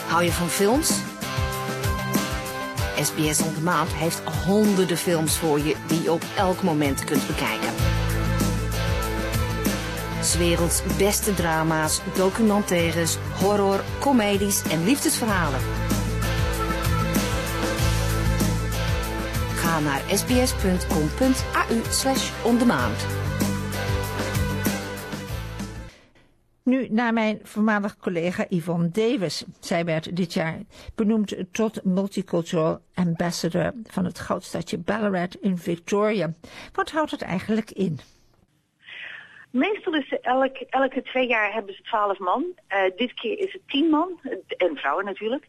Hou je van films? SBS On Demand heeft honderden films voor je die je op elk moment kunt bekijken. 's werelds beste drama's, documentaires, horror, comedies en liefdesverhalen. Ga naar sbs.com.au/ondemand. Nu naar mijn voormalig collega Yvonne Davis. Zij werd dit jaar benoemd tot Multicultural Ambassador van het goudstadje Ballarat in Victoria. Wat houdt het eigenlijk in? Meestal is elke 2 jaar hebben ze 12 man. Dit keer is het 10 man. En vrouwen natuurlijk.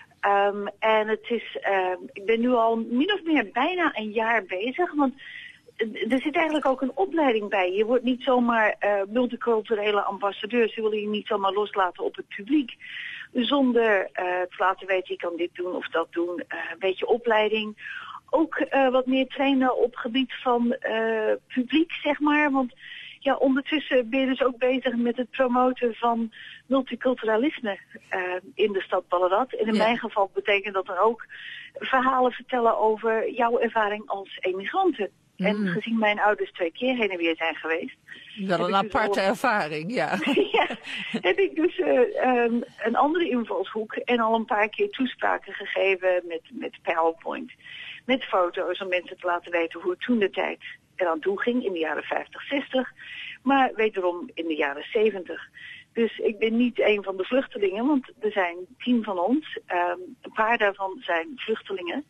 En het is, ik ben nu al min of meer bijna een jaar bezig. Want er zit eigenlijk ook een opleiding bij. Je wordt niet zomaar multiculturele ambassadeur. Ze willen je niet zomaar loslaten op het publiek. Zonder te laten weten, je kan dit doen of dat doen. Een beetje opleiding. Ook wat meer trainen op gebied van publiek, zeg maar. Want ja, ondertussen ben je dus ook bezig met het promoten van multiculturalisme in de stad Ballarat. En in mijn geval betekent dat dan ook verhalen vertellen over jouw ervaring als emigranten. En gezien mijn ouders 2 keer heen en weer zijn geweest. Wel een aparte ervaring, ja. Ja, heb ik dus een andere invalshoek en al een paar keer toespraken gegeven met PowerPoint. Met foto's om mensen te laten weten hoe het toen de tijd eraan toe ging in de jaren 50, 60. Maar wederom in de jaren 70. Dus ik ben niet een van de vluchtelingen, want er zijn 10 van ons. Een paar daarvan zijn vluchtelingen.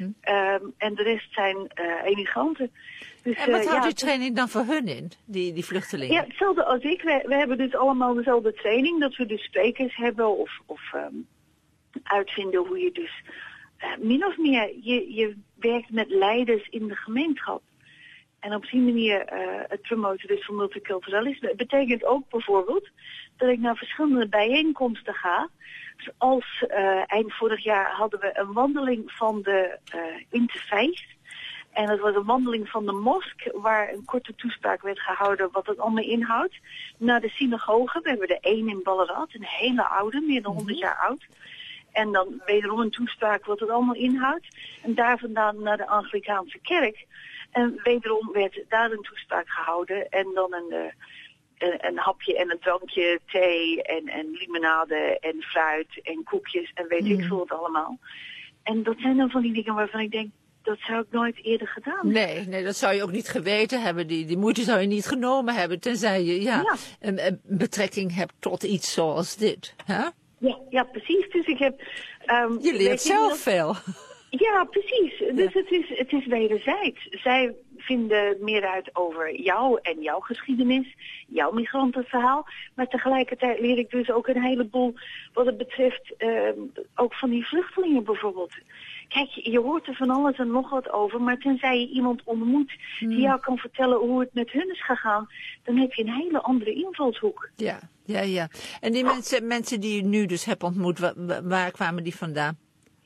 En de rest zijn emigranten. Dus, en wat houdt die training dan voor hun in, die vluchtelingen? Ja, hetzelfde als ik. We hebben dus allemaal dezelfde training. Dat we dus sprekers hebben of uitvinden hoe je dus min of meer, je werkt met leiders in de gemeenschap. En op die manier het promoten dus van multiculturalisme. Het betekent ook bijvoorbeeld dat ik naar verschillende bijeenkomsten ga. Als eind vorig jaar hadden we een wandeling van de Interfaith. En dat was een wandeling van de mosk waar een korte toespraak werd gehouden wat het allemaal inhoudt. Naar de synagoge. We hebben er 1 in Ballarat, een hele oude, meer dan 100 jaar oud. En dan wederom een toespraak wat het allemaal inhoudt. En daar vandaan naar de Anglikaanse kerk. En wederom werd daar een toespraak gehouden en dan een hapje en een drankje, thee en limonade en fruit en koekjes en weet ik veel wat allemaal. En dat zijn dan van die dingen waarvan ik denk, dat zou ik nooit eerder gedaan hebben. Nee, dat zou je ook niet geweten hebben. Die moeite zou je niet genomen hebben, tenzij je een betrekking hebt tot iets zoals dit. Huh? Ja, precies. Dus ik heb... je leert zelf veel. Ja, precies. Dus het is wederzijds. Zij vinden meer uit over jou en jouw geschiedenis, jouw migrantenverhaal. Maar tegelijkertijd leer ik dus ook een heleboel wat het betreft ook van die vluchtelingen bijvoorbeeld. Kijk, je hoort er van alles en nog wat over, maar tenzij je iemand ontmoet die jou kan vertellen hoe het met hun is gegaan, dan heb je een hele andere invalshoek. Ja. En die mensen die je nu dus hebt ontmoet, waar kwamen die vandaan?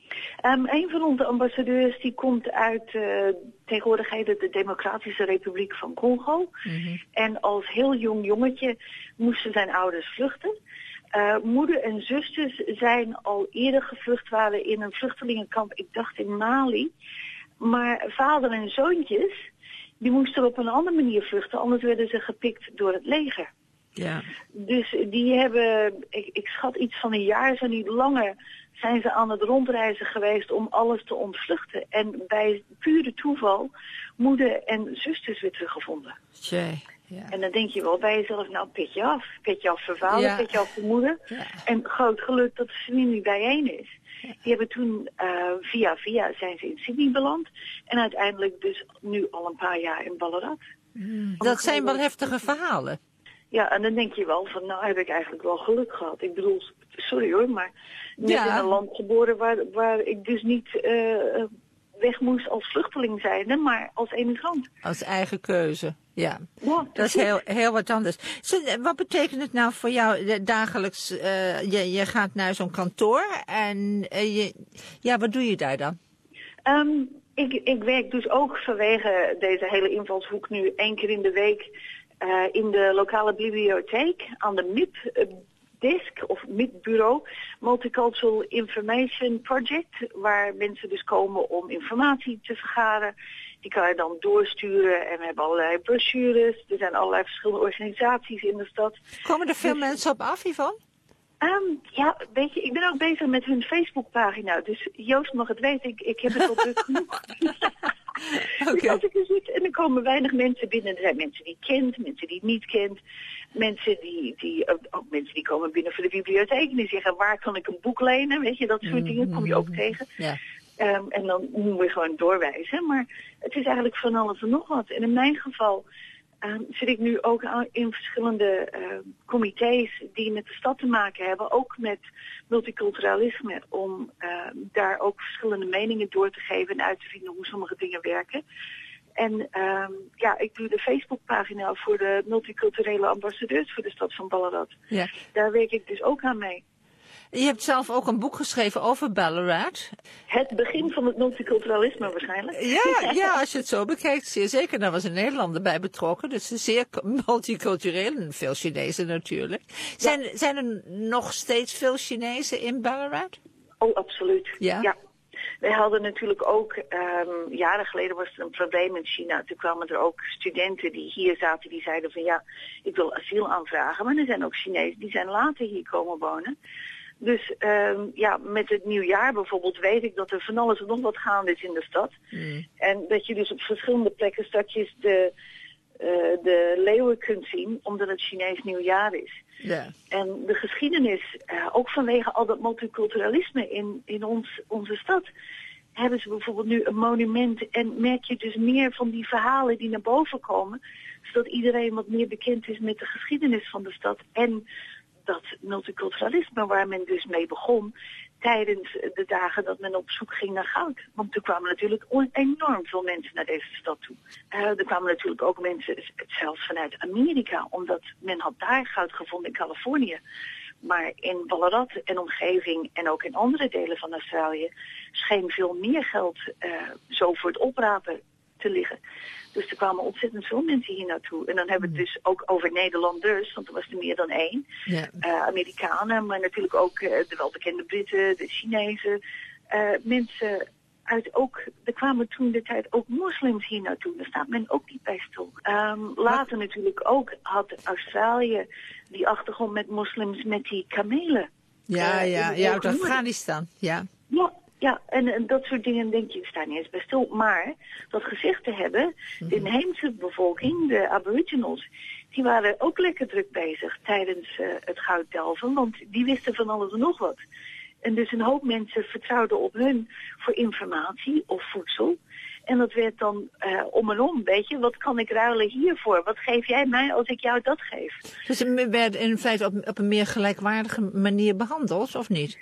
Een van onze ambassadeurs die komt uit tegenwoordig heet het de Democratische Republiek van Congo. En als heel jong jongetje moesten zijn ouders vluchten. Moeder en zusters zijn al eerder gevlucht, waren in een vluchtelingenkamp, ik dacht in Mali. Maar vader en zoontjes, die moesten op een andere manier vluchten, anders werden ze gepikt door het leger. Ja. Dus die hebben, ik schat iets van een jaar, zo niet langer, zijn ze aan het rondreizen geweest om alles te ontvluchten. En bij pure toeval moeder en zusters weer teruggevonden. Jee, ja. En dan denk je wel bij jezelf, nou petje af voor vader, petje af voor moeder. Ja. En groot geluk dat de familie bijeen is. Ja. Die hebben toen via zijn ze in Sydney beland. En uiteindelijk dus nu al een paar jaar in Ballarat. Dat zijn wel heftige verhalen. Ja, en dan denk je wel van, nou heb ik eigenlijk wel geluk gehad. Ik bedoel, sorry hoor, maar net in een land geboren waar ik dus niet weg moest als vluchteling zijnde, maar als emigrant. Als eigen keuze, ja. Dat is heel wat anders. Wat betekent het nou voor jou dagelijks? Je gaat naar zo'n kantoor en wat doe je daar dan? Ik werk dus ook vanwege deze hele invalshoek nu 1 keer in de week in de lokale bibliotheek aan de MIP, MID-desk of MID-bureau, Multicultural Information Project, waar mensen dus komen om informatie te vergaren. Die kan je dan doorsturen en we hebben allerlei brochures. Er zijn allerlei verschillende organisaties in de stad. Komen er veel mensen op af, Yvonne? Ja, weet je, ik ben ook bezig met hun Facebookpagina. Dus Joost mag het weten, ik heb het al druk genoeg. Dus als ik er zit en er komen weinig mensen binnen. Er zijn mensen die ik kent, mensen die ik niet kent. Mensen ook mensen die komen binnen voor de bibliotheek en die zeggen, waar kan ik een boek lenen? Weet je, dat soort dingen kom je ook tegen. Ja. En dan moeten we gewoon doorwijzen. Maar het is eigenlijk van alles en nog wat. En in mijn geval zit ik nu ook in verschillende comité's die met de stad te maken hebben. Ook met multiculturalisme. Om daar ook verschillende meningen door te geven en uit te vinden hoe sommige dingen werken. En ik doe de Facebookpagina voor de multiculturele ambassadeurs voor de stad van Ballarat. Ja. Daar werk ik dus ook aan mee. Je hebt zelf ook een boek geschreven over Ballarat. Het begin van het multiculturalisme waarschijnlijk. Ja, als je het zo bekijkt, zeer zeker. Daar was een Nederlander bij betrokken. Dus zeer multicultureel en veel Chinezen natuurlijk. Zijn er nog steeds veel Chinezen in Ballarat? Oh, absoluut. Ja. Wij hadden natuurlijk ook, jaren geleden was er een probleem in China. Toen kwamen er ook studenten die hier zaten, die zeiden van ja, ik wil asiel aanvragen. Maar er zijn ook Chinezen die zijn later hier komen wonen. Dus met het nieuwjaar bijvoorbeeld weet ik dat er van alles en nog wat gaande is in de stad. En dat je dus op verschillende plekken straks de leeuwen kunt zien, omdat het Chinees nieuwjaar is. Ja. En de geschiedenis, ook vanwege al dat multiculturalisme in onze stad, hebben ze bijvoorbeeld nu een monument en merk je dus meer van die verhalen die naar boven komen, zodat iedereen wat meer bekend is met de geschiedenis van de stad en dat multiculturalisme waar men dus mee begon tijdens de dagen dat men op zoek ging naar goud. Want er kwamen natuurlijk enorm veel mensen naar deze stad toe. Er kwamen natuurlijk ook mensen, zelfs vanuit Amerika, omdat men had daar goud gevonden in Californië. Maar in Ballarat en omgeving en ook in andere delen van Australië scheen veel meer geld zo voor het oprapen te liggen. Dus er kwamen ontzettend veel mensen hier naartoe. En dan hebben we het dus ook over Nederlanders, want er was er meer dan één. Ja. Amerikanen, maar natuurlijk ook de welbekende Britten, de Chinezen. Mensen er kwamen toen de tijd ook moslims hier naartoe. Daar staat men ook niet bij stil. Later natuurlijk ook had Australië die achtergrond met moslims met die kamelen. Uit Afghanistan, ja. Ja, en dat soort dingen denk je, sta niet eens bij stil. Maar, dat gezegd te hebben, de inheemse bevolking, de aboriginals, die waren ook lekker druk bezig tijdens het gouddelven, want die wisten van alles en nog wat. En dus een hoop mensen vertrouwden op hun voor informatie of voedsel. En dat werd dan om en om, weet je, wat kan ik ruilen hiervoor? Wat geef jij mij als ik jou dat geef? Dus ze werden in feite op een meer gelijkwaardige manier behandeld, of niet?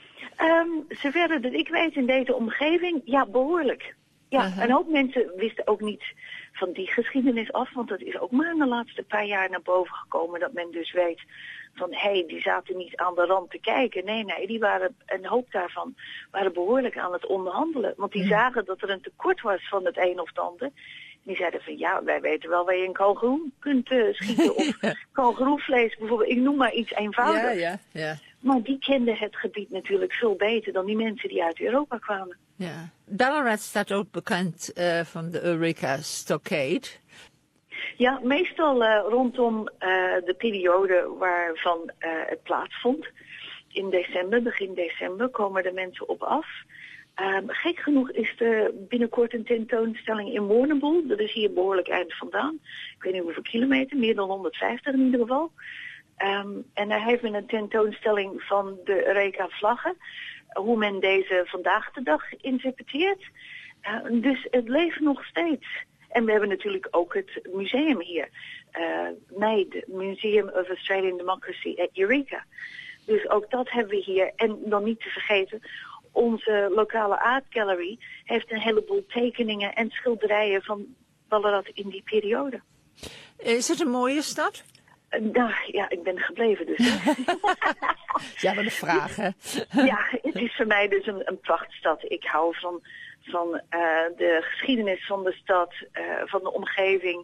Ze werden, dat ik weet, in deze omgeving, ja, behoorlijk. Ja, Een hoop mensen wisten ook niet van die geschiedenis af, want dat is ook maar in de laatste paar jaar naar boven gekomen, dat men dus weet van, die zaten niet aan de rand te kijken. Nee, die waren, een hoop daarvan, waren behoorlijk aan het onderhandelen. Want die zagen dat er een tekort was van het een of het ander. Die zeiden van, ja, wij weten wel waar je een kangoeroe kunt schieten. Of kangoeroevlees bijvoorbeeld. Ik noem maar iets eenvoudigs. Ja. Maar die kenden het gebied natuurlijk veel beter dan die mensen die uit Europa kwamen. Ja. Ballarat staat ook bekend van de Eureka Stockade. Ja, meestal rondom de periode waarvan het plaatsvond. In december, begin december, komen de mensen op af. Gek genoeg is er binnenkort een tentoonstelling in Warrnambool. Dat is hier behoorlijk eind vandaan. Ik weet niet hoeveel kilometer, meer dan 150 in ieder geval. En daar heeft men een tentoonstelling van de Eureka-vlaggen. Hoe men deze vandaag de dag interpreteert. Dus het leeft nog steeds. En we hebben natuurlijk ook het museum hier. Het Museum of Australian Democracy at Eureka. Dus ook dat hebben we hier. En dan niet te vergeten, onze lokale art gallery heeft een heleboel tekeningen en schilderijen van Ballarat in die periode. Is het een mooie stad? Ja, ik ben gebleven dus. Ja, maar de vraag, hè? Ja, het is voor mij dus een prachtstad. Ik hou van de geschiedenis van de stad, van de omgeving,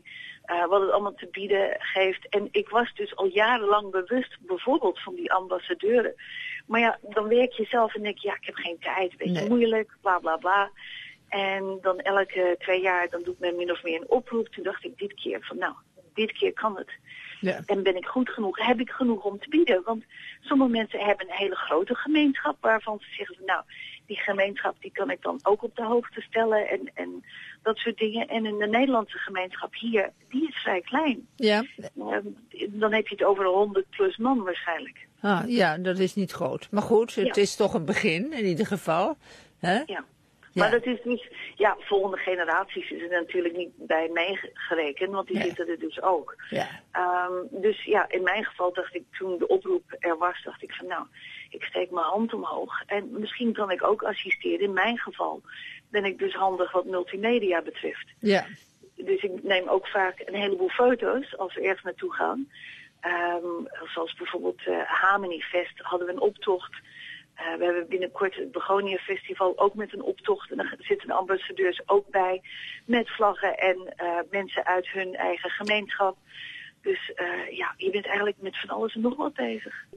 wat het allemaal te bieden geeft. En ik was dus al jarenlang bewust bijvoorbeeld van die ambassadeuren. Maar ja, dan werk je zelf en denk je, ja, ik heb geen tijd, beetje moeilijk, bla bla bla. En dan elke 2 jaar, dan doet men min of meer een oproep. Toen dacht ik dit keer van, nou, dit keer kan het. Ja. En ben ik goed genoeg? Heb ik genoeg om te bieden? Want sommige mensen hebben een hele grote gemeenschap waarvan ze zeggen van, nou, die gemeenschap die kan ik dan ook op de hoogte stellen en dat soort dingen. En in de Nederlandse gemeenschap hier, die is vrij klein. Ja. Dan heb je het over 100 plus man waarschijnlijk. Ah, ja, dat is niet groot. Maar goed, het is toch een begin in ieder geval. Hè? Ja. Maar dat is dus, ja, volgende generaties is er natuurlijk niet bij meegerekend, want die zitten er dus ook. Ja. Dus ja, in mijn geval dacht ik, toen de oproep er was, dacht ik van nou, ik steek mijn hand omhoog. En misschien kan ik ook assisteren. In mijn geval ben ik dus handig wat multimedia betreft. Ja. Dus ik neem ook vaak een heleboel foto's als we ergens naartoe gaan. Zoals bijvoorbeeld Hameni Fest hadden we een optocht. We hebben binnenkort het Begonia Festival ook met een optocht. En daar zitten de ambassadeurs ook bij. Met vlaggen en mensen uit hun eigen gemeenschap. Dus ja, je bent eigenlijk met van alles en nog wat bezig.